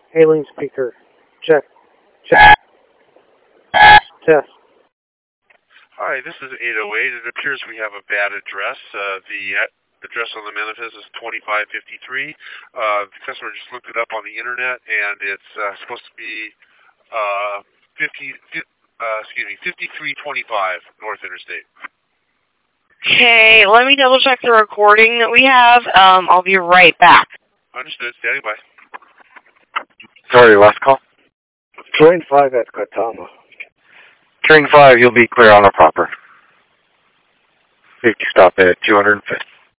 Hailing speaker. Check. Check. Test. Hi, this is 808. It appears we have a bad address. The address on the manifest is 2553. The customer just looked it up on the internet, and it's supposed to be 5325 North Interstate. Okay, let me double check the recording that we have. I'll be right back. Understood. Standing by. Sorry, last call. Train 5 at Gautama. Train 5, you'll be clear on the proper. Safety stop at 205th.